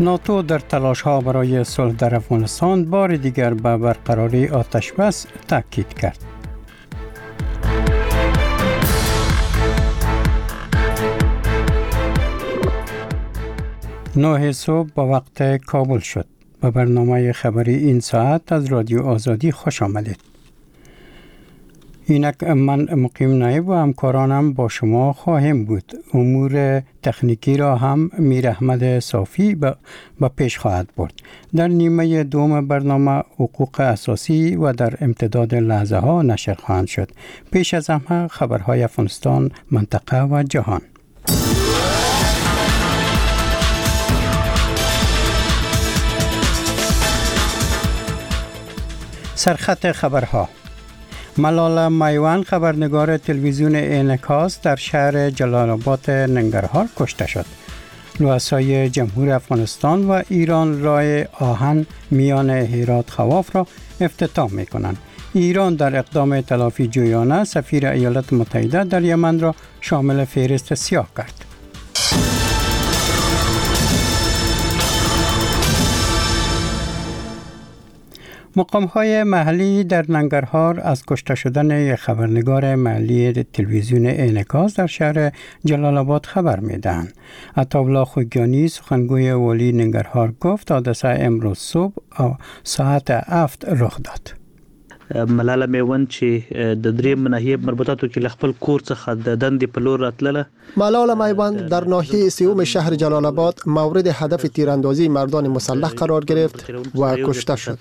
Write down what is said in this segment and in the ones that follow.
ناتو در تلاش‌ها برای صلح در افغانستان بار دیگر به برقراری آتش‌بس تاکید کرد. نه صبح با وقت کابل شد. به برنامه خبری این ساعت از رادیو آزادی خوش آمدید. اینک من مقیم نایب و همکارانم با شما خواهیم بود. امور تکنیکی را هم میر احمد صافی به پیش خواهد برد. در نیمه دوم برنامه حقوق اساسی و در امتداد لحظه ها نشر خواهند شد. پیش از همه خبرهای افغانستان، منطقه و جهان. سرخط خبرها: ملاله میوان خبرنگار تلویزیون انعکاس در شهر جلال آباد ننگرهار کشته شد. رؤسای جمهور افغانستان و ایران راه آهن میان هرات خواف را افتتاح می‌کنند. ایران در اقدام تلافی جویانه سفیر ایالات متحده در یمن را شامل فهرست سیاه کرد. مقام‌های محلی در ننگرهار از کشته شدن یک خبرنگار محلی تلویزیون انعکاس در شهر جلال آباد خبر می‌دهند. عطاالله خوگیانی سخنگوی والی ننگرهار گفت حادثه امروز صبح ساعت 7 رخ داد. ملاله میوان چې د دریم ناحیه مربوطاتو کې خپل کور څخه د دندې په لور راتله. ملاله میوان در ناحیه سوم شهر جلال آباد مورد هدف تیراندازی مردان مسلح قرار گرفت و کشته شد.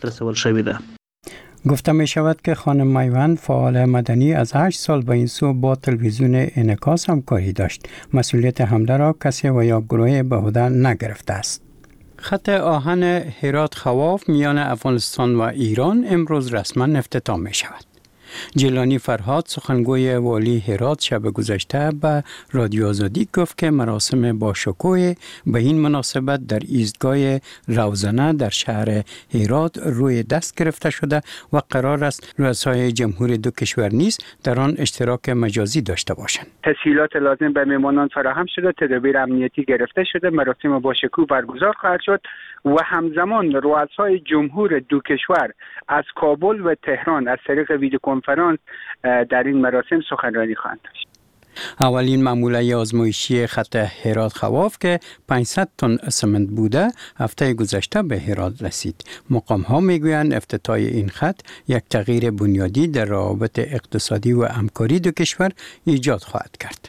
گفته می شود که خانم میوان فعال مدنی از 8 سال به این سو با تلویزیون انعکاس همکاری داشت. مسئولیت حمله را کسی و یا گروه به عهده نگرفته است. خط آهن هرات خواف میان افغانستان و ایران امروز رسما افتتاح می شود. جیلانی فرهاد سخنگوی والی هرات شب گذشته به رادیو آزادی گفت که مراسم با شکوه به این مناسبت در ایستگاه روزنه در شهر هرات روی دست گرفته شده و قرار است رؤسای جمهور دو کشور نیز در آن اشتراک مجازی داشته باشند. تسهیلات لازم به میهمانان فراهم شده، تدابیر امنیتی گرفته شده، مراسم با شکوه برگزار خواهد شد و همزمان رؤسای جمهور دو کشور از کابل و تهران از طریق ویدیو کنفرانس در این مراسم سخنرانی خواهند داشت. اولین معموله آزمایشی خط هرات خواف که 500 تن سمنت بوده هفته گذشته به هرات رسید. مقام ها میگویند افتتاح این خط یک تغییر بنیادی در روابط اقتصادی و همکاری دو کشور ایجاد خواهد کرد.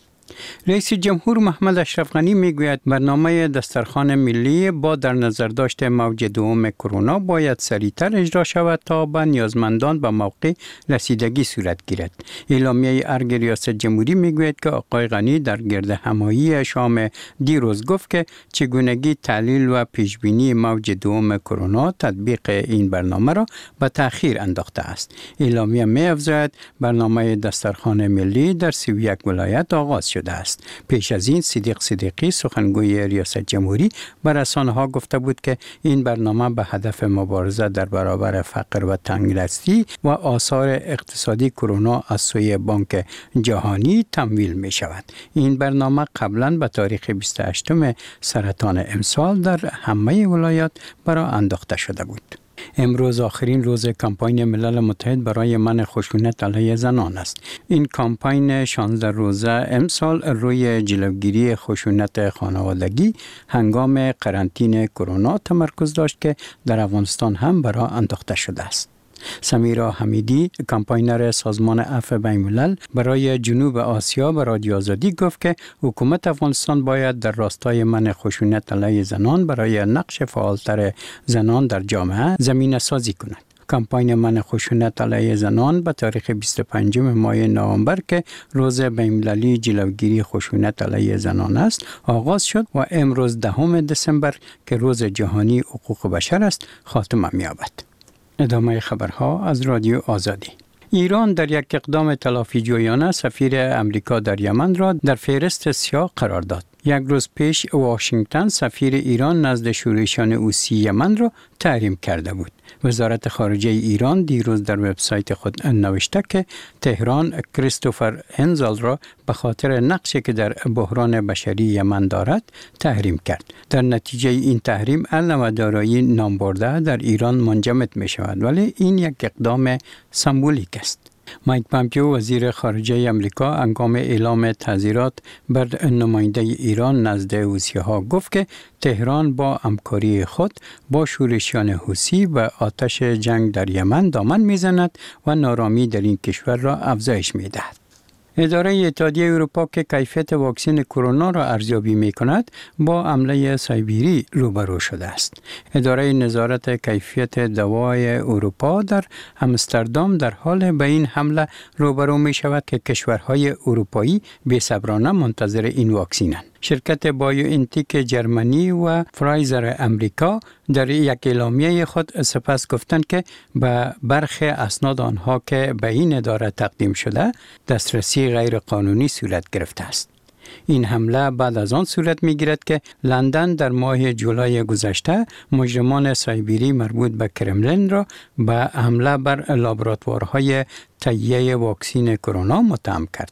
رئیس جمهور محمد اشرف غنی میگوید برنامه دسترخوان ملی با در نظر داشت موج دوم کرونا باید سریعتر اجرا شود تا به نیازمندان به موقع رسیدگی صورت گیرد. اعلامیه ارگ ریاست جمهوری میگوید که آقای غنی در گرد همایی شام دیروز گفت که چگونگی تحلیل و پیشبینی موج دوم کرونا تطبیق این برنامه را به تأخیر انداخته است. اعلامیه می‌افزاید برنامه دسترخوان ملی در 31 ولایت آغاز شده است. پیش از این صدیقی سخنگوی ریاست جمهوری به رسانه‌ها گفته بود که این برنامه به هدف مبارزه در برابر فقر و تنگدستی و آثار اقتصادی کرونا از سوی بانک جهانی تمویل می شود. این برنامه قبلا به تاریخ 28 سرطان امسال در همه ولایات برای انداخته شده بود. امروز آخرین روز کمپاین ملل متحد برای منع خشونت علیه زنان است. این کمپاین 16 روزه امسال روی جلوگیری خشونت خانوادگی هنگام قرنطینه کرونا تمرکز داشت که در افغانستان هم برای انداخته شده است. سمیرا حمیدی کمپاینر سازمان عفو بین‌الملل برای جنوب آسیا به رادیو آزادی گفت که حکومت افغانستان باید در راستای منع خشونت علیه زنان برای نقش فعالتر زنان در جامعه زمینه سازی کند. کمپاین منع خشونت علیه زنان به تاریخ 25 ماه نوامبر که روز بین‌المللی جلوگیری خشونت علیه زنان است آغاز شد و امروز 10 دسامبر که روز جهانی حقوق بشر است خاتمه می‌یابد. ادامه خبرها از رادیو آزادی. ایران در یک اقدام تلافی جویانه سفیر امریکا در یمن را در فهرست سیاه قرار داد. یک روز پیش واشنگتن سفیر ایران نزد شورشیان حوثی یمن را تحریم کرده بود. وزارت خارجه ایران دیروز در وبسایت خود نوشته که تهران کریستوفر هنزل را به خاطر نقشی که در بحران بشری یمن دارد تحریم کرد. در نتیجه این تحریم علم و دارایی نامبرده در ایران منجمد می شود، ولی این یک اقدام سمبولیک است. مایک پامپیو وزیر خارجه امریکا هنگام اعلام تعزیرات بر نماینده ایران نزد حوثی‌ها گفت که تهران با همکاری خود با شورشیان حوثی و آتش جنگ در یمن دامن میزند و نارامی در این کشور را افزایش میدهد. اداره اتحادیه اروپا که کیفیت واکسن کرونا را ارزیابی می کند با حمله سایبری روبرو شده است. اداره نظارت کیفیت دوای اروپا در آمستردام در حال به این حمله روبرو می شود که کشورهای اروپایی بی‌صبرانه منتظر این واکسینند. شرکت بایوانتیک جرمنی و فرایزر امریکا در یک اعلامیه خود سپس گفتند که به برخی اسناد آنها که به این اداره تقدیم شده دسترسی غیر قانونی صورت گرفته است. این حمله بعد از آن صورت می گیرد که لندن در ماه جولای گذشته مجرمان سایبری مربوط به کرملین را به حمله بر لابراتوارهای تهیه واکسن کرونا متهم کرد.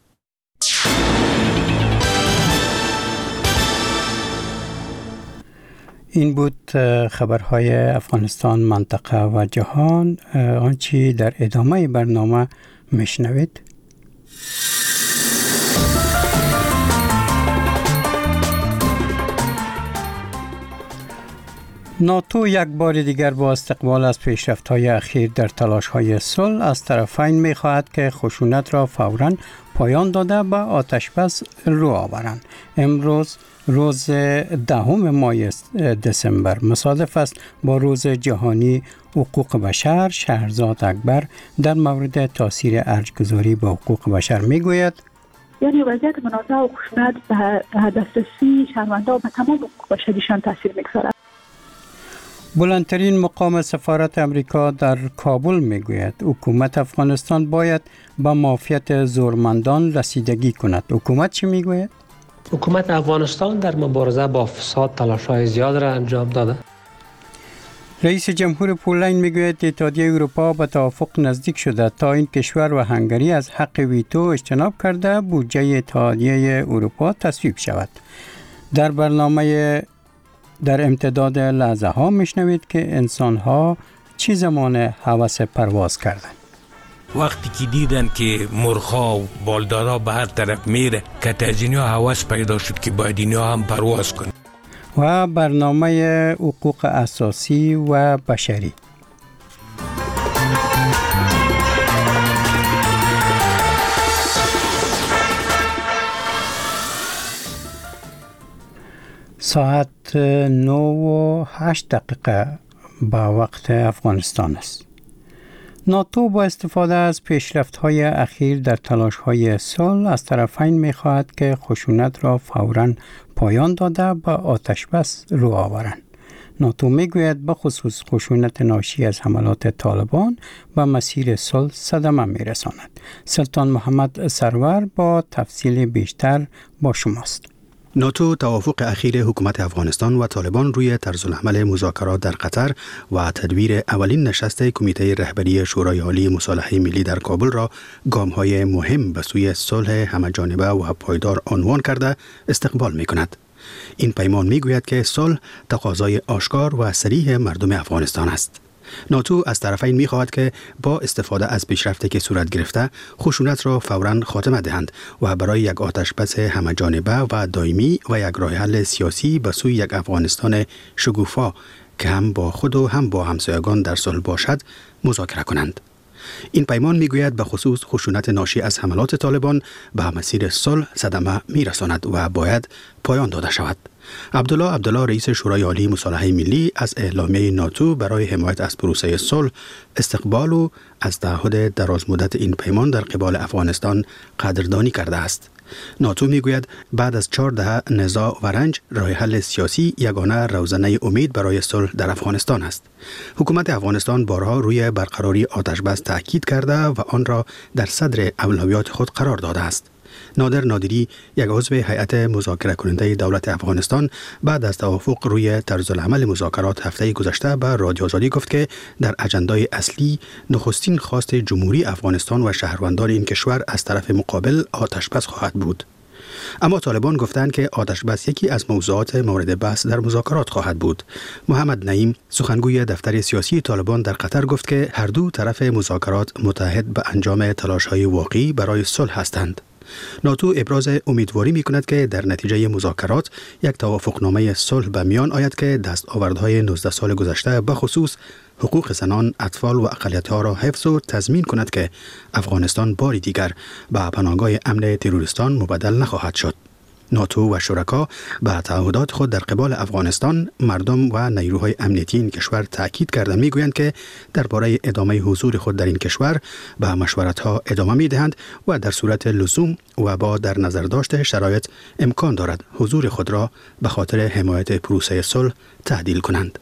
این بود خبرهای افغانستان، منطقه و جهان. آنچه در ادامه برنامه میشنوید. ناتو یک بار دیگر با استقبال از پیشرفت‌های اخیر در تلاش‌های صلح از طرفین می‌خواهد که خشونت را فوراً پایان داده به آتش‌بس رو آورند. امروز روز 10 ماه دسامبر مصادف است با روز جهانی حقوق بشر. شهرزاد اکبر در مورد تاثیر ارج‌گذاری به حقوق بشر میگوید: یعنی وضعیت منازعه و خشونت به دسترسی شهروندان و تمام حقوق بشریشان تاثیر میگذارد. بلندترین مقام سفارت امریکا در کابل میگوید حکومت افغانستان باید به معافیت زورمندان رسیدگی کند. حکومت چی میگوید؟ حکومت افغانستان در مبارزه با فساد تلاش‌های زیاد را انجام داده. رئیس جمهور پولند میگوید اتحادیه اروپا به توافق نزدیک شده تا این کشور و هنگری از حق ویتو اجتناب کرده بودجه اتحادیه اروپا تصویب شود. در برنامه در امتداد لحظه ها میشنوید که انسان ها چی زمان هوس پرواز کردند. وقتی که دیدن که مرغ‌ها و بالدارا به هر طرف میره که از اینها هوس پیدا شد که باید اینها هم پرواز کنن. و برنامه حقوق اساسی و بشری. ساعت 9:08 به وقت افغانستان است. ناتو با استفاده از پیشرفت‌های اخیر در تلاش‌های صلح از طرفین می‌خواهد که خشونت را فوراً پایان داده به آتش‌بس رو آورند. ناتو میگوید به خصوص خشونت ناشی از حملات طالبان به مسیر صلح صدمه می‌رساند. سلطان محمد سرور با تفصیل بیشتر با شماست. ناتو توافق اخیر حکومت افغانستان و طالبان روی طرزالعمل مذاکرات در قطر و تدبیر اولین نشست کمیته رهبری شورای عالی مصالحه ملی در کابل را گام‌های مهم به سوی صلح همه‌جانبه و پایدار عنوان کرده استقبال می‌کند. این پیمان می‌گوید که صلح تقاضای آشکار و صریح مردم افغانستان است. ناتو از طرفین می‌خواهد که با استفاده از پیشرفتی که صورت گرفته خشونت را فوراً خاتمه دهند و برای یک آتش‌بس همه‌جانبه و دائمی و یک راه حل سیاسی به سوی یک افغانستان شکوفا که هم با خود و هم با همسایگان در صلح باشد مذاکره کنند. این پیمان میگوید به خصوص خشونت ناشی از حملات طالبان به مسیر صلح صدمه میرساند و باید پایان داده شود. عبدالله رئیس شورای عالی مصالحه ملی از اعلامیه ناتو برای حمایت از پروسه صلح استقبال و از تعهد درازمدت این پیمان در قبال افغانستان قدردانی کرده است. ناتو میگوید بعد از 4 دهه نزاع و رنج راه حل سیاسی یگانه روزنه امید برای صلح در افغانستان است. حکومت افغانستان بارها روی برقراری آتش‌بس تاکید کرده و آن را در صدر اولویات خود قرار داده است. نادر نادری، یک عضو هیئت مذاکره کننده دولت افغانستان، بعد از توافق روی طرزالعمل مذاکرات هفته گذشته به رادیو آزادی گفت که در اجندای اصلی نخستین خواست جمهوری افغانستان و شهروندان این کشور از طرف مقابل آتشبس خواهد بود. اما طالبان گفتند که آتشبس یکی از موضوعات مورد بحث در مذاکرات خواهد بود. محمد نعیم، سخنگوی دفتر سیاسی طالبان در قطر، گفت که هر دو طرف مذاکرات متحد به انجام تلاش‌های واقعی برای صلح هستند. ناتو ابراز امیدواری می‌کند که در نتیجه مذاکرات یک توافقنامه صلح به میان آید که دستاوردهای 19 سال گذشته به خصوص حقوق زنان، اطفال و اقلیت‌ها را حفظ و تضمین کند که افغانستان باری دیگر به پناهگاه امن تروریستان مبدل نخواهد شد. ناتو و شرکا به تعهدات خود در قبال افغانستان، مردم و نیروهای امنیتی این کشور تاکید کرده میگویند که درباره ادامه حضور خود در این کشور به مشورت‌ها ادامه میدهند و در صورت لزوم و با در نظر داشت شرایط امکان دارد حضور خود را به خاطر حمایت پروسه صلح تعدیل کنند.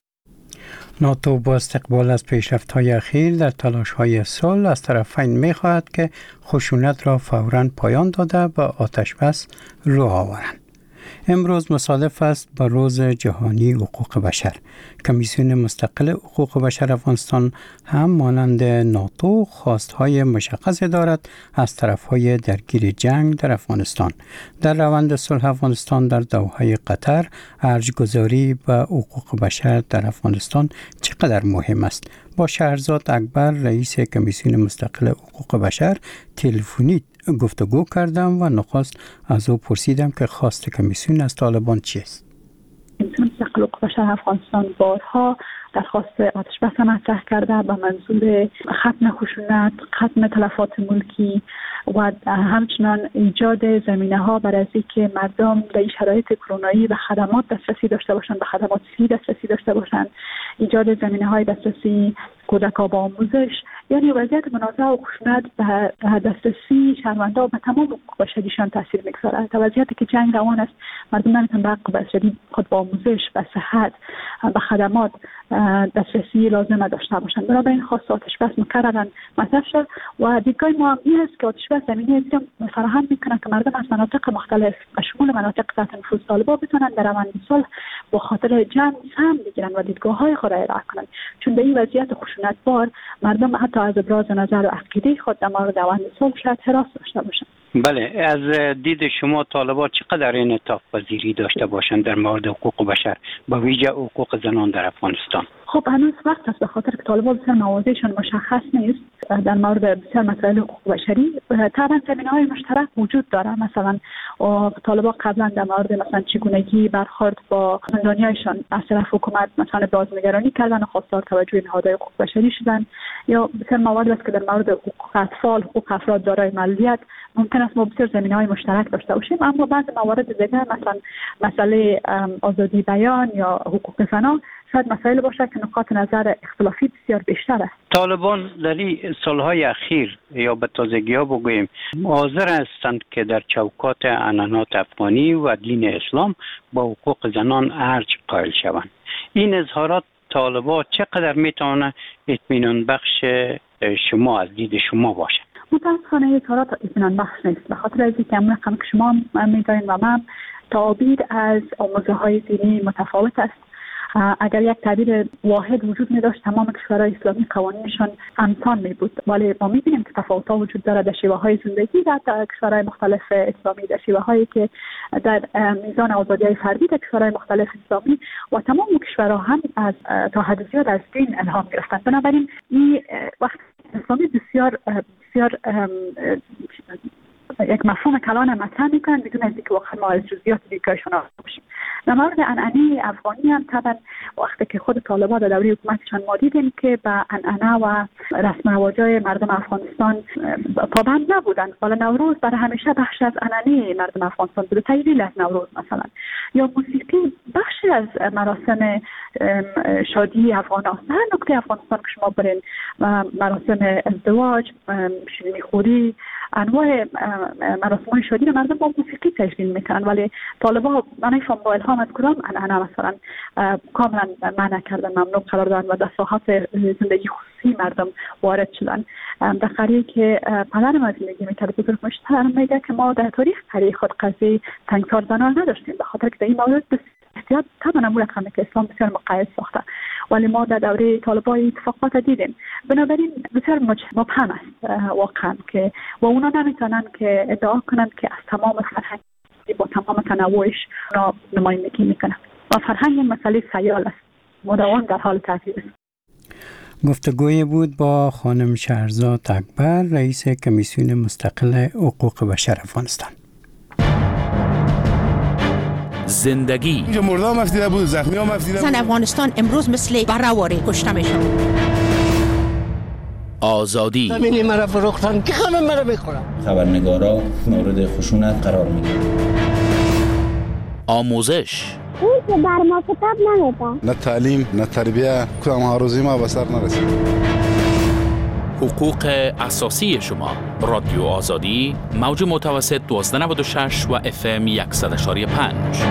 ناتو با استقبال از پیشرفت‌های اخیر در تلاش‌های صلح از طرفین می‌خواهد که خشونت را فوراً پایان داده و آتشبس رو آورند. امروز مصادف است با روز جهانی حقوق بشر. کمیسیون مستقل حقوق بشر افغانستان هم مانند ناتو خواستهای مشخص دارد از طرفهای درگیر جنگ در افغانستان. در روند صلح افغانستان در دوحه قطر، ارجگذاری و حقوق بشر در افغانستان چقدر مهم است؟ با شهرزاد اکبر، رئیس کمیسیون مستقل حقوق بشر، تلفنی گفتگو کردم و نخست از او پرسیدم که خواست کمیسیون از طالبان چیست؟ کمیسیون مستقل حقوق بشر افغانستان بارها درخواست آتشبس مطرح کرده به منظور ختم خشونت، ختم تلفات ملکی و همچنان ایجاد زمینه‌ها برای اینکه مردم در شرایط کرونایی به خدمات دسترسی داشته باشند، به خدمات صحی دسترسی داشته باشند، ایجاد زمینه‌های دسترسی کودکان با آموزش، یعنی وضعیت منازعه و خشونت به دسترسی شهروندان به تمام حقوق بشریشان تاثیر می‌گذارد. تا وضعیتی که جنگ روان است، مردم نمیتونن به حقوق بشری خود با آموزش، به صحت، به خدمات دسترسی لازم داشته باشند. بنابراین خواست آتشبس مکرراً مطرح شد و دیدگاه ما این است که آتشبس زمینه است که فراهم می‌کند که مردم از مناطق مختلف به شمول مناطق تحت نفوذ طالبان بتوانند در روند صلح با خاطر جنگ سهم بگیرند و دیدگاه‌های خود را ارائه کنند. چون در این وضعیت خشونت‌بار مردم حتی از ابراز نظر و عقیده خود در مورد روند صلح شاید هراس داشته باشند. بله، از دید شما طالبان چقدر انعطاف پذیری داشته باشند در مورد حقوق بشر، با ویژه حقوق زنان در افغانستان؟ خب هنوز وقت است، به خاطر که طالبان بسیار مواضعشان مشخص نیست در مورد بسیار مسائل حقوق بشری. طبعا زمینه‌های مشترک وجود داره. مثلا طالبان قبلا در مورد مثلا چگونگی برخورد با زندانیایشان از طرف حکومت مثلا بازنگرانی کردن و خواستار توجه نهادهای حقوق بشری شدن، یا بسیار موارد است که در مورد حقوق اطفال، حقوق افراد دارای معلولیت ممکن است ما بسیار زمینه‌های مشترک داشته باشیم، اما بعض موارد دیگر مثلا مسئله آزادی بیان یا حقوق زنان شاید مسائل باشه که نقاط نظر اختلافی بسیار بیشتر است. طالبان در این سالهای اخیر یا به تازگی‌ها بگوییم حاضر هستند که در چوکات عنعنات افغانی و دین اسلام با حقوق زنان ارج قائل شوند. این اظهارات طالبان چقدر میتونه اطمینان بخش شما از دید شما باشه؟ متاسفانه این اظهارات اطمینان بخش نیست، به خاطر اینکه همون رقم که شما می‌دانید و من تعبیر از آموزه‌های دینی متفاوت است. اگر یک تعبیر واحد وجود می داشت تمام کشورهای اسلامی قوانینشان همسان می بود، ولی ما می بینیم که تفاوت‌ها وجود دارد در شیوه های زندگی در کشورهای مختلف اسلامی، در شیوه هایی که در میزان آزادی‌های فردی در کشورهای مختلف اسلامی و تمام کشورها هم از تا حد زیاد از دین الهام گرفتند. بنابراین این وقت اسلامی بسیار یک مفهوم کلان مطرح میکنند بدون از اینکه واقعا ما از جزئیات دیگرشون آگاه باشیم. در مورد عنعنه افغانی هم طبعا وقتی که خود طالبان در دوره حکومتشان ما دیدیم که به عنعنه و رسم و رواج‌های مردم افغانستان پابند نبودند. حالا نوروز برای همیشه بخش از عنعنه مردم افغانستان بود، تجلیل از نوروز مثلا، یا موسیقی بخشی از مراسم شادی افغان است. هر نقطه افغانستان که شما برین مراسم ازدواج، شیرینی خوری، انواع مراسم شادی رو مردم با موسیقی تجلیل میکنن، ولی طالبان نمیفهم با الهام از کدام انعنه مثلا کاملا منع کردن، ممنوع قرار دادن و در ساحات زندگی خصوصی مردم وارد شدن. در قریه که پدر ما زندگی میکرد بزرگ مشتر میگه که ما در تاریخ قریه خود قضیه تنگسار زنان نداشتیم، به خاطر که در این مورد احتیاط طبعا امور رقمی که اسلام بسیار مقید ساخته، ولی ما در دوره طالبان اتفاقات دیدیم. بنابراین بسیار مبهم است واقعا که و اونا نمیتونن که ادعا کنند که از تمام فرهنگ با تمام تنوعش اونا نمایندگی میکنن و فرهنگ مسئله سیال است، مداوم در حال تغییر است. گفتگوی بود با خانم شهرزاد اکبر، رئیس کمیسیون مستقل حقوق بشر افغانستان. زندگی اینجا مردم مفتیده بود، زخمی ها مفتیده بود. زن افغانستان امروز مثل برهواری کشته میشن. آزادی زمینی مرا فروختن که خانم مرا میخورن. خبرنگارا مورد خشونت قرار میگیرن. آموزش اون که بر ما کتاب نمیده، نه تعلیم نه تربیه، کدام آرزوی ما به سر نرسید. حقوق اساسی شما. رادیو آزادی، موج متوسط 1296 و FM 100.5.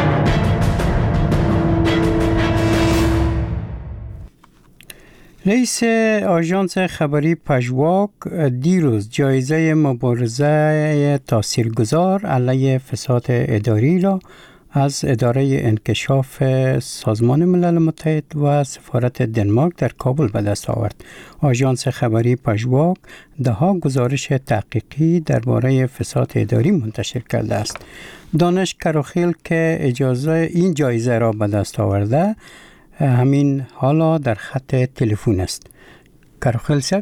رئیس آژانس خبری پژواک دیروز جایزه مبارزه تاثیرگذار علیه فساد اداری را از اداره انکشاف سازمان ملل متحد و سفارت دنمارک در کابل به دست آورد. آژانس خبری پژواک دهها گزارش تحقیقی درباره فساد اداری منتشر کرده است. دانش کراخیل که این جایزه را به دست آورده همین حالا در خط تلفن است. کراخیل صاحب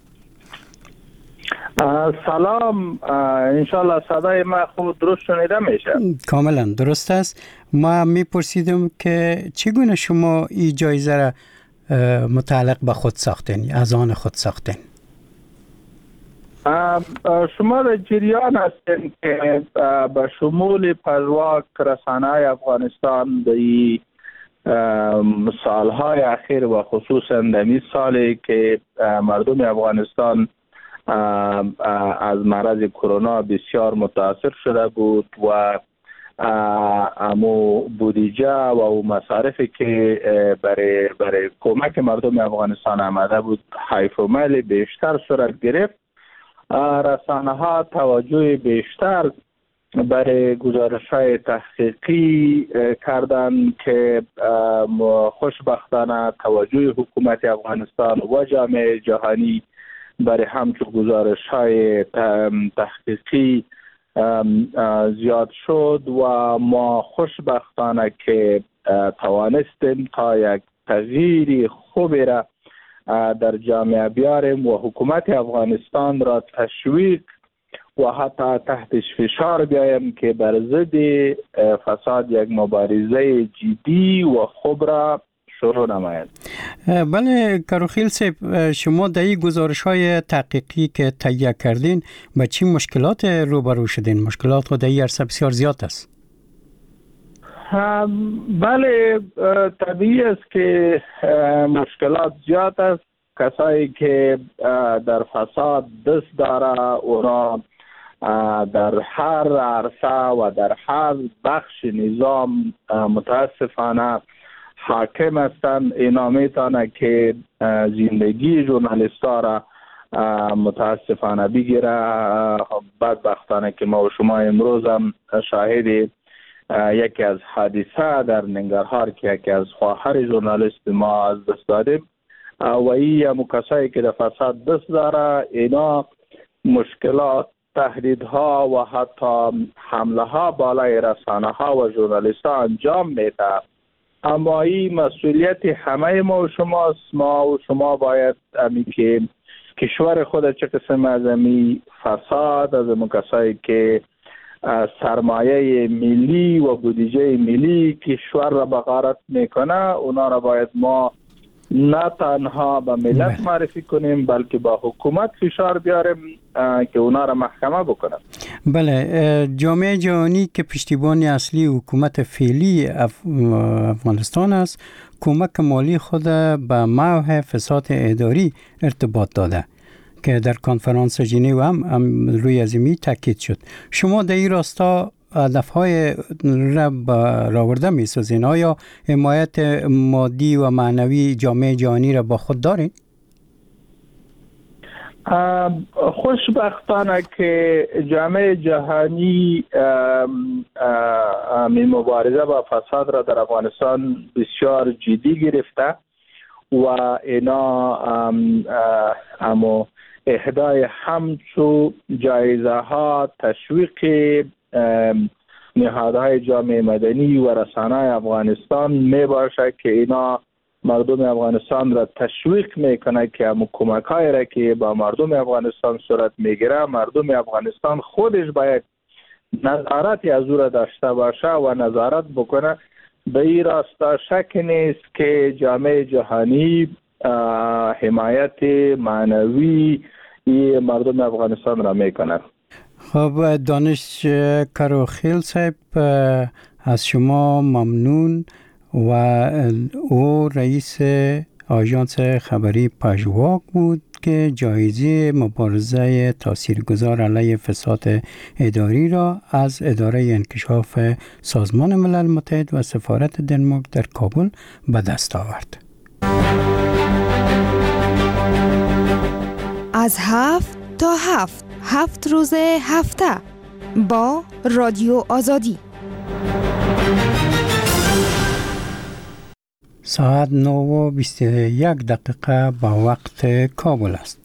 سلام، انشالله صدای ما خود درست شنیده میشه؟ کاملا درست است. ما میپرسیدم که چگونه شما این جایزه را متعلق به خود ساختین، از آن خود ساختین؟ شما در جریان هستین که به شمول پژواک رسانه افغانستان در سالهای اخیر و خصوصا در این سالی که مردم افغانستان از مرض کرونا بسیار متاثر شده بود و امو بودجه و مصارفی که برای کمک مردم افغانستان آمده بود حیف و میل بیشتر صورت گرفت. رسانه ها توجه بیشتر برای گزارش‌های تحقیقی کردن که خوشبختانه توجه حکومت افغانستان و جامعه جهانی برای همچون گزارش‌های تحقیقی زیاد شد و ما خوشبختانه که توانستیم تا یک تغییر خوبی را در جامعه بیاریم و حکومت افغانستان را تشویق و حتی تحتش فشار بیایم که بر ضد فساد یک مبارزه جدی و خوب را شروع نماید. بله کراخیل صاحب، شما در این گزارش‌های تحقیقی که تهیه کردین با چی مشکلات روبرو شدین؟ مشکلات خود در این عرصه بسیار زیاد است. بله طبیعی است که مشکلات زیاد است. کسایی که در فساد دست داره اونا در هر عرصه و در هر بخش نظام متاسفانه حاکم هستند. اینا میتونه که زندگی ژورنالیست‌ها را متاسفانه بگیره. بدبختانه که ما و شما امروز هم شاهد یکی از حادثه در ننگرهار که یکی از خواهر ژورنالیست ما از دست دادیم و این کسایی که در فساد دست داره اینا مشکلات، تهدیدها و حتی حمله ها بالای رسانه ها و ژورنالیست ها انجام میده. اما این مسئولیت همه ما و شماست. ما و شما باید امی که کشور خود چه قسم از امی فساد، از امی کسایی که سرمایه ملی و بودجه ملی کشور را بغارت میکنه اونا را باید ما نه تنها به ملت معرفی کنیم بلکه با حکومت فشار بیاریم که اونا را محکمه بکنه. بله، جامعه جهانی که پشتیبان اصلی حکومت فعلی افغانستان است کمک مالی خود به محو فساد اداری ارتباط داده. که در کنفرانس ژنو هم روی ازمی تاکید شد. شما در این راستا هدف‌های را برآورده می‌سازین؟ آیا حمایت مادی و معنوی جامعه جهانی را با خود دارین؟ خوشبختانه که جامعه جهانی مبارزه با فساد را در افغانستان بسیار جدی گرفته و اینا اما اهدای همچو جایزه ها تشویق نهادهای جامعه مدنی و رسانه‌های افغانستان می باشد که اینا مردم افغانستان را تشویق میکنه که همون کمک‌های را که با مردم افغانستان صورت میگیره مردم افغانستان خودش باید نظارت از او را داشته باشه و نظارت بکنه. به این راستا شک نیست که جامعه جهانی حمایت معنوی مردم افغانستان را میکنه. خب دانش کروخیل صاحب از شما ممنون و او رئیس آژانس خبری پژواک بود که جایزه مبارزه تاثیرگذار علیه فساد اداری را از اداره انکشاف سازمان ملل متحد و سفارت دنمارک در کابل به دست آورد. از 7 تا 7 روز هفته با رادیو آزادی. ساعت 9:21 با وقت کابل است.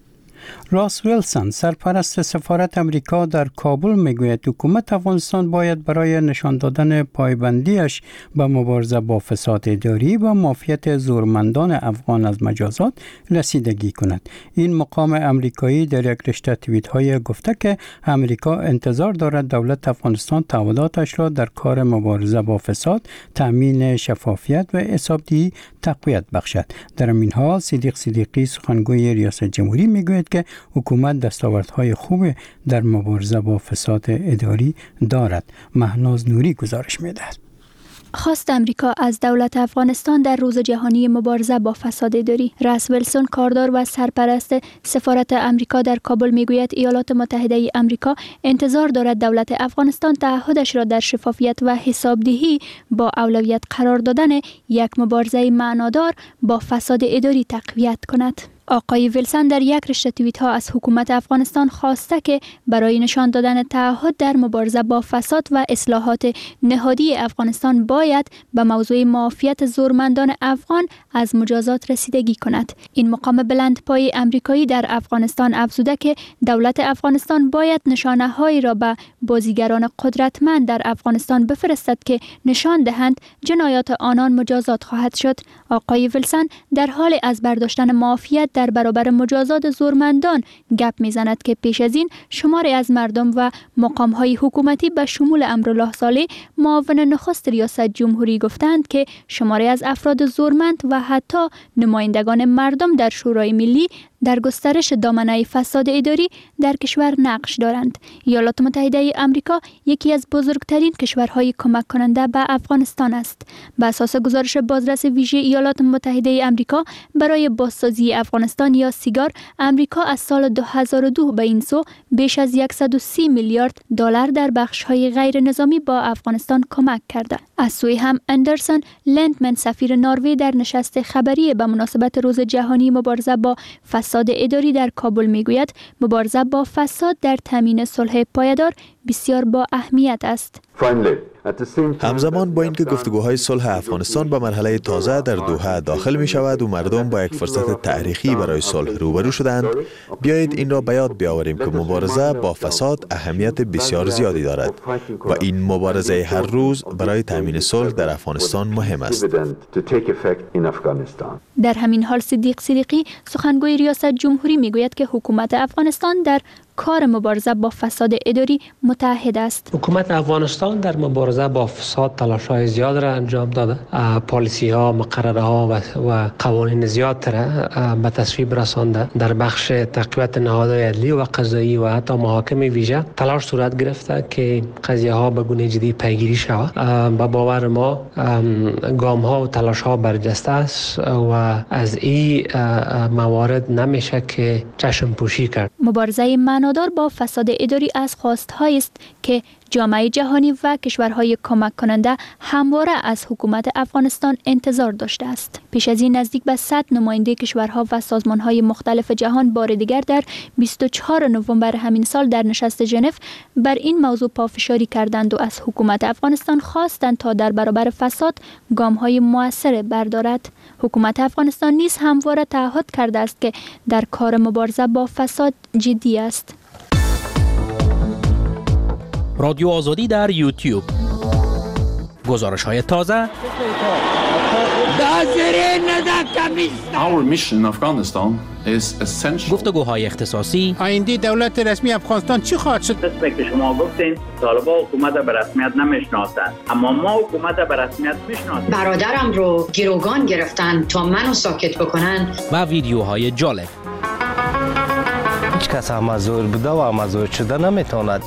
راس ویلسون سرپرست سفارت امریکا در کابل میگوید حکومت افغانستان باید برای نشان دادن پایبندیش به مبارزه با فساد اداری و مافیت زورمندان افغان از مجازات رسیدگی کند. این مقام امریکایی در یک رشته توییت‌های گفته که امریکا انتظار دارد دولت افغانستان تعهداتش را در کار مبارزه با فساد، تأمین شفافیت و حسابدهی تقویت بخشد. در این حال صدیق صدیقی سخنگوی ریاست جمهوری میگوید که حکومت دستاوردهای خوب در مبارزه با فساد اداری دارد. مهناز نوری گزارش می‌دهد. خواست امریکا از دولت افغانستان در روز جهانی مبارزه با فساد اداری. راس ویلسون کاردار و سرپرست سفارت امریکا در کابل میگوید ایالات متحده امریکا انتظار دارد دولت افغانستان تعهدش را در شفافیت و حسابدهی با اولویت قرار دادن یک مبارزه معنادار با فساد اداری تقویت کند. آقای ویلسون در یک رشته توییت ها از حکومت افغانستان خواسته که برای نشان دادن تعهد در مبارزه با فساد و اصلاحات نهادی افغانستان باید به موضوع معافیت زورمندان افغان از مجازات رسیدگی کند. این مقام بلندپای امریکایی در افغانستان افزوده که دولت افغانستان باید نشانه‌هایی را به بازیگران قدرتمند در افغانستان بفرستد که نشان دهند جنایات آنان مجازات خواهد شد. آقای ویلسون در حال از برداشتن معافیت در برابر مجازات زورمندان گپ میزند که پیش از این شماری از مردم و مقام‌های حکومتی به شمول امرالله صالح معاون نخست ریاست جمهوری گفتند که شماری از افراد زورمند و حتی نمایندگان مردم در شورای ملی در گسترش دامنه فساد اداری در کشور نقش دارند. ایالات متحده آمریکا یکی از بزرگترین کشورهای کمک کننده به افغانستان است. بر اساس گزارش بازرس ویژه ایالات متحده آمریکا برای بازسازی افغانستان یا سیگار، آمریکا از سال 2002 به این سو بیش از 130 میلیارد دلار در بخش‌های غیر نظامی با افغانستان کمک کرده. از سوی هم اندرسون لندمن سفیر نروژ در نشست خبری به مناسبت روز جهانی مبارزه با فساد اداری در کابل میگوید مبارزه با فساد در تامین صلح پایدار بسیار با اهمیت است. همزمان با اینکه گفتگوهای صلح افغانستان به مرحله تازه در دوحه داخل می شود و مردم با یک فرصت تاریخی برای صلح روبرو شدند، بیایید این را به یاد بیاوریم که مبارزه با فساد اهمیت بسیار زیادی دارد و این مبارزه هر روز برای تامین صلح در افغانستان مهم است. در همین حال صدیق صدیقی سخنگوی ریاست جمهوری میگوید که حکومت افغانستان در کار مبارزه با فساد اداری متحد است. حکومت افغانستان در مبارزه با فساد تلاش‌های زیاد را انجام داده. پالیسی‌ها، مقرره‌ها و قوانین زیاد را به تصویب رسانده. در بخش تقویت نهادهای عدلی و قضایی و حتی محاکم ویژه تلاش صورت گرفته که قضیه‌ها به گونه جدی پیگیری شود. به باور ما گام‌ها و تلاش‌ها برجسته است و از این موارد نمیشه که چشم پوشی کرد. مبارزه معنادار با فساد اداری از خواست‌هایی است که جامعه جهانی و کشورهای کمک کننده همواره از حکومت افغانستان انتظار داشته است. پیش از این نزدیک به 100 نماینده کشورها و سازمانهای مختلف جهان بار دیگر در 24 نوامبر همین سال در نشست ژنو بر این موضوع پافشاری کردند و از حکومت افغانستان خواستند تا در برابر فساد گام‌های مؤثر بردارد. حکومت افغانستان نیز همواره تعهد کرده است که در کار مبارزه با فساد جدی است. رادیو آزادی در یوتیوب. گزارش‌های تازه. گفتگوهای اختصاصی. آینده دولت رسمی افغانستان چی خواهد شد؟ مثل که شما گفتین طالبان حکومت به رسمیت نمیشناسند، اما ما حکومت به رسمیت میشناسیم. برادرم رو گروگان گرفتن تا منو ساکت بکنن. و ویدیوهای جالب. هیچ کس مزور بوده و مزور شده نمیتواند.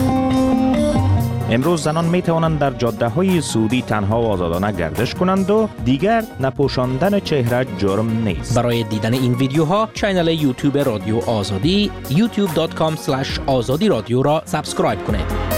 امروز زنان می توانند در جاده‌های سعودی تنها و آزادانه گردش کنند و دیگر نپوشاندن چهره جرم نیست. برای دیدن این ویدیوها کانال یوتیوب رادیو آزادی youtube.com/azadi رادیو را سابسکرایب کنید.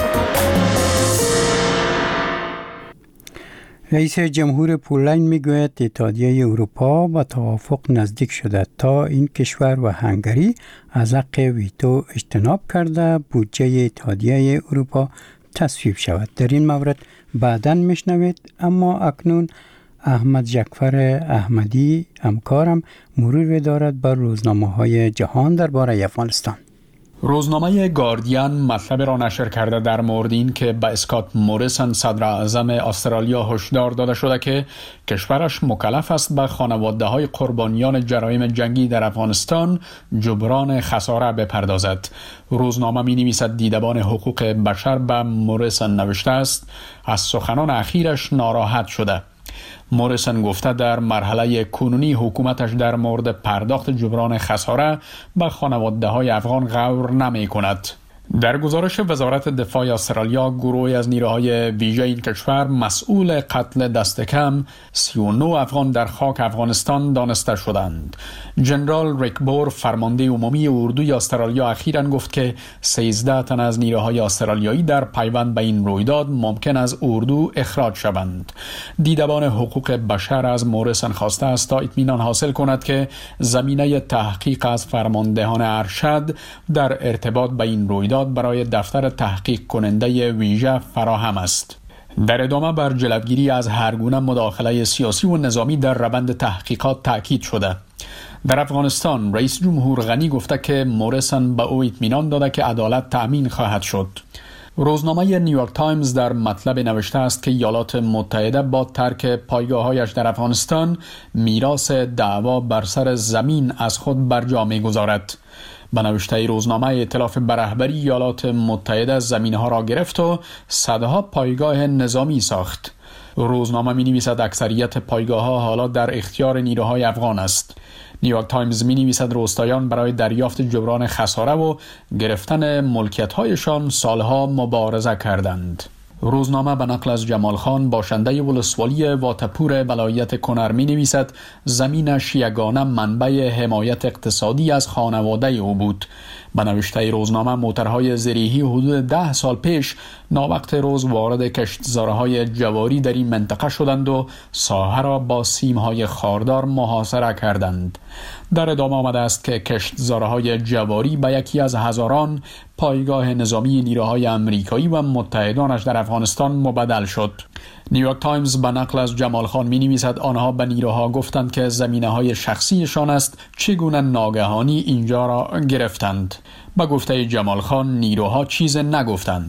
رئیس جمهور پولند میگوید اتحادیه اروپا با توافق نزدیک شده تا این کشور و هنگری از حق ویتو اجتناب کرده بودجه اتحادیه اروپا تصویب شود. در این مورد بعداً میشنوید، اما اکنون احمد جعفر احمدی همکارم مرور دارد بر روزنامه‌های جهان درباره افغانستان. روزنامه گاردین مطلب را نشر کرده در مورد این که به اسکات موریسن صدر اعظم استرالیا هشدار داده شده که کشورش مکلف است به خانواده‌های قربانیان جرایم جنگی در افغانستان جبران خساره بپردازد. روزنامه می‌نویسد دیدبان حقوق بشر به موریسن نوشته است از سخنان اخیرش ناراحت شده. موریسن گفته در مرحله کنونی حکومتش در مورد پرداخت جبران خساره به خانواده‌های افغان غور نمی‌کند. در گزارش وزارت دفاع استرالیا، گروهی از نیروهای ویژه این کشور مسئول قتل دست کم 39 افغان در خاک افغانستان دانسته شدند. جنرال ریک بور، فرمانده عمومی اردوی استرالیا، اخیراً گفت که 13 تن از نیروهای استرالیایی در پیوند به این رویداد ممکن است اردو اخراج شوند. دیدبان حقوق بشر از موریسن خواسته است تا اطمینان حاصل کند که زمینه تحقیق از فرماندهان ارشد در ارتباط به این رویداد برای دفتر تحقیق کننده ویژه فراهم است. در ادامه بر جلوگیری از هر گونه مداخله سیاسی و نظامی در روند تحقیقات تاکید شده. در افغانستان رئیس جمهور غنی گفته که موریسن به او اطمینان داده که عدالت تأمین خواهد شد. روزنامه نیویورک تایمز در مطلب نوشته است که ایالات متحده با ترک پایگاه‌هایش در افغانستان میراث دعوا بر سر زمین از خود بر جا می‌گذارد. به نوشته روزنامه، ائتلاف بر رهبری ایالات متحده زمین‌ها را گرفت و صدها پایگاه نظامی ساخت. روزنامه می‌نویسد اکثریت پایگاه‌ها حالا در اختیار نیروهای افغان است. نیویورک تایمز می‌نویسد روستاییان برای دریافت جبران خساره و گرفتن ملکیت‌هایشان سالها مبارزه کردند. روزنامه به نقل از جمال خان، باشنده ولسوالی واتپور ولایت کنر، می‌نویسد زمینش یگانه منبع حمایت اقتصادی از خانواده او بود. به نوشته روزنامه، موترهای زرهی حدود 10 سال پیش ناوقت روز وارد کشتزارهای جواری در این منطقه شدند و ساحه را با سیم‌های خاردار محاصره کردند. در ادامه آمده است که کشتزارهای جواری به یکی از هزاران پایگاه نظامی نیروهای آمریکایی و متحدانش در افغانستان مبدل شد. نیویورک تایمز به نقل از جمال خان می‌نویسد آنها به نیروها گفتند که زمینه‌های شخصیشان است، چگونه ناگهانی اینجا را گرفتند. به گفته جمال خان نیروها چیز نگفتند.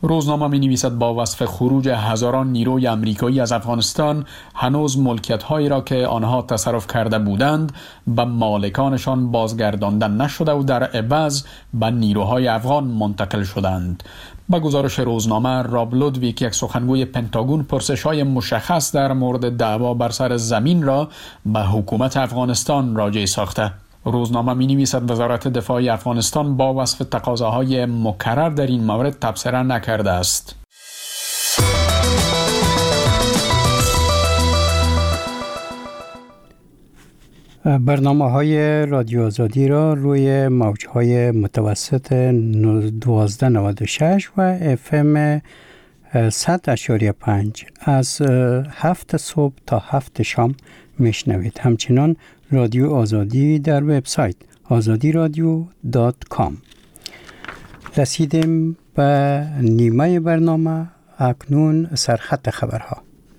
روزنامه می نویسد با وصف خروج هزاران نیروی آمریکایی از افغانستان هنوز ملکیت‌هایی را که آنها تصرف کرده بودند به مالکانشان بازگردانده نشده و در عوض به نیروهای افغان منتقل شدند. با گزارش روزنامه، راب لودویک، یک سخنگوی پنتاگون، پرسش‌های مشخص در مورد دعوا بر سر زمین را به حکومت افغانستان راجع ساخته. روزنامه می نویسد وزارت دفاع افغانستان با وصف تقاضاهای مکرر در این مورد تبصره نکرده است. برنامه‌های رادیو آزادی را روی موج‌های متوسط 1296 و FM 100.5 از 7 صبح تا 7 شام میشنوید. همچنان رادیو آزادی در وبسایت azadiradio.com. رسیدیم به نیمه برنامه. اکنون سرخط خبرها.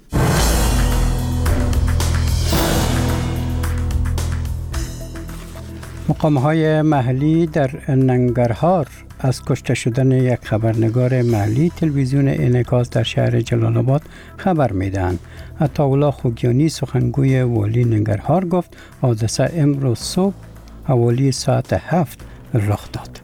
مقام‌های محلی در ننگرهار از کشته شدن یک خبرنگار محلی تلویزیون انعکاس در شهر جلال آباد خبر میدهند. عطاالله خوگیانی، سخنگوی والی ننگرهار، گفت حادثه امروز صبح حوالی ساعت 7 رخ داد.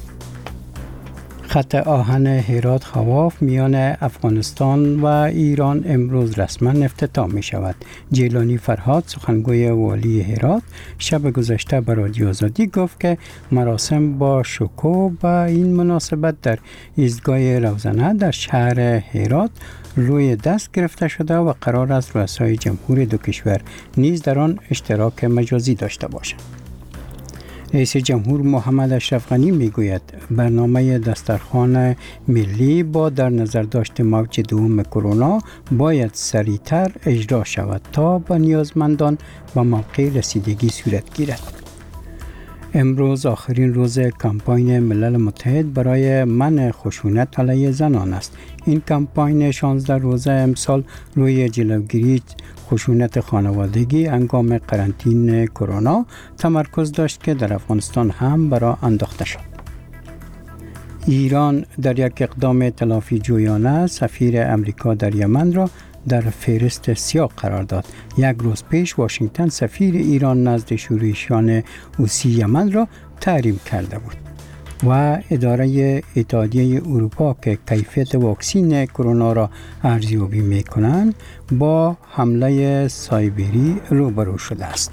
خط آهن هرات خواف میان افغانستان و ایران امروز رسما افتتاح می شود. جیلانی فرهاد، سخنگوی والی هرات، شب گذشته به رادیو آزادی گفت که مراسم با شکوه به این مناسبت در ایستگاه روزنه در شهر هرات روی دست گرفته شده و قرار است رؤسای جمهور دو کشور نیز در آن اشتراک مجازی داشته باشند. رئیس جمهور محمد اشرف غنی میگوید برنامه دسترخوان ملی با در نظر داشت موج دوم کرونا باید سریعتر اجرا شود تا به نیازمندان و موقع رسیدگی صورت گیرد. امروز آخرین روز کمپاین ملل متحد برای منع خشونت علیه زنان است. این کمپاین 16 روزه امسال روی جلوگیری خشونت خانوادگی هنگام قرنطینه کرونا تمرکز داشت که در افغانستان هم برای انداخته شد. ایران در یک اقدام تلافی جویانه سفیر امریکا در یمن را در فهرست سیاه قرار داد. یک روز پیش واشنگتن سفیر ایران نزد شورشیان حوثی یمن را تحریم کرده بود و اداره اتحادیه اروپا که کیفیت واکسین کرونا را ارزیابی می‌کنند با حمله سایبری روبرو شده است.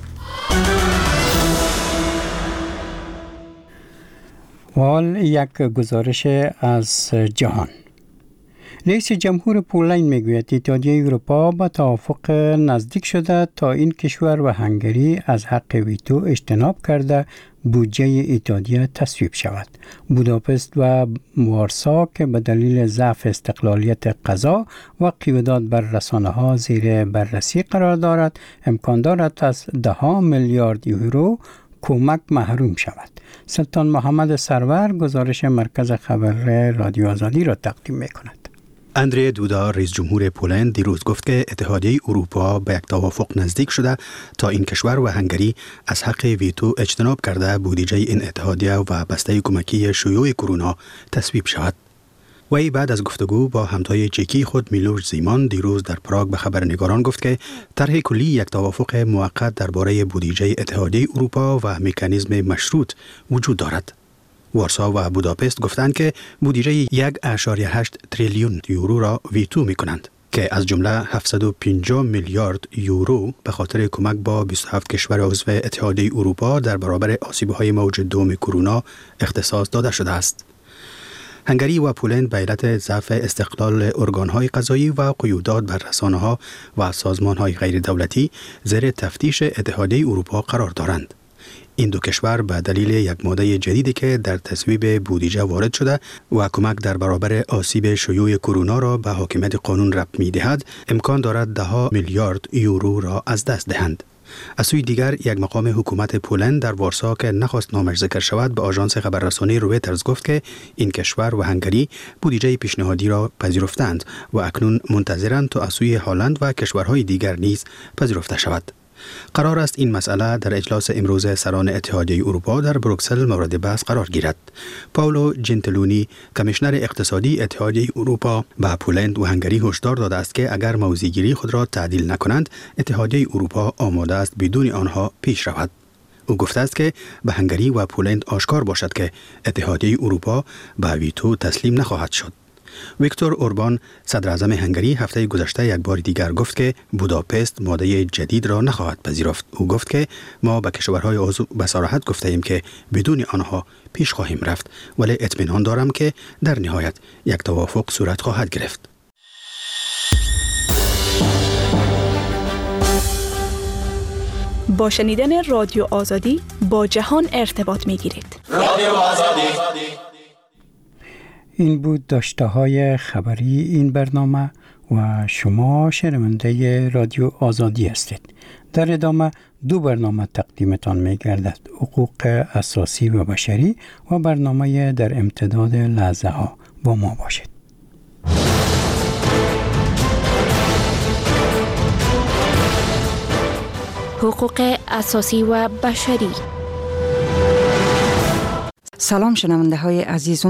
حال یک گزارش از جهان. رئیس جمهور پولند میگوید اتحادیه اروپا با توافق نزدیک شده تا این کشور و هنگری از حق ویتو اجتناب کرده بودجه اتحادیه تصویب شود. بوداپست و وارسا که به دلیل ضعف استقلالیت قضا و قیودات بر رسانه‌ها زیر بررسی قرار دارد، امکان دارد از 10 میلیارد یورو کمک محروم شود. سلطان محمد سرور گزارش مرکز خبر رادیو آزادی را تقدیم می‌کند. اندری دودا، رئیس جمهور پولند، دیروز گفت که اتحادیه اروپا به یک توافق نزدیک شده تا این کشور و هنگری از حق ویتو اجتناب کرده بودجه این اتحادیه و بسته کمکی شیوع کرونا تصویب شود. وی بعد از گفتگو با همتای چکی خود میلوش زیمان دیروز در پراگ به خبرنگاران گفت که طرح کلی یک توافق موقت درباره بودجه اتحادیه اروپا و مکانیزم مشروط وجود دارد. وارسا و بوداپست گفتند که بودجه 1.8 تریلیون یورو را ویتو می کنند که از جمله 750 میلیارد یورو به خاطر کمک با 27 کشور عضو اتحادیه اروپا در برابر آسیب‌های موج دوم کرونا اختصاص داده شده است. هنگری و پولند به علت ضعف استقلال ارگان‌های قضایی و قیودات بر رسانه‌ها و سازمان‌های غیر دولتی زیر تفتیش اتحادیه اروپا قرار دارند. این دو کشور به دلیل یک ماده جدیدی که در تصویب بودجه وارد شده و کمک در برابر آسیب شیوع کرونا را به حاکمیت قانون ربط می‌دهد، امکان دارد 10 میلیارد یورو را از دست دهند. از سوی دیگر یک مقام حکومت پولند در وارسا که نخواست نامش ذکر شود به آژانس خبررسانی رویترز گفت که این کشور و هنگری بودجه پیشنهادی را پذیرفتند و اکنون منتظرند تا از سوی هلند و کشورهای دیگر نیز پذیرفته شود. قرار است این مسئله در اجلاس امروز سران اتحادیه اروپا در بروکسل مورد بحث قرار گیرد. پاولو جنتلونی، کمیشنر اقتصادی اتحادیه اروپا، به پولند و هنگری هشدار داده است که اگر موضع‌گیری خود را تعدیل نکنند، اتحادیه اروپا آماده است بدون آنها پیش رود. او گفته است که به هنگری و پولند آشکار باشد که اتحادیه اروپا به ویتو تسلیم نخواهد شد. ویکتور اوربان، صدر اعظم هنگری، هفته گذشته یک بار دیگر گفت که بوداپست ماده جدید را نخواهد پذیرفت. او گفت که ما به کشورهای عضو به صراحت گفته ایم که بدون آنها پیش خواهیم رفت، ولی اطمینان دارم که در نهایت یک توافق صورت خواهد گرفت. با شنیدن رادیو آزادی با جهان ارتباط می‌گیرید. رادیو آزادی. این بود داشته‌های خبری این برنامه و شما شنونده رادیو آزادی هستید. در ادامه 2 برنامه تقدیمتان می‌گردد: حقوق اساسی و بشری و برنامه در امتداد لحظه ها. با ما باشید. حقوق اساسی و بشری. سلام شنونده های عزیز،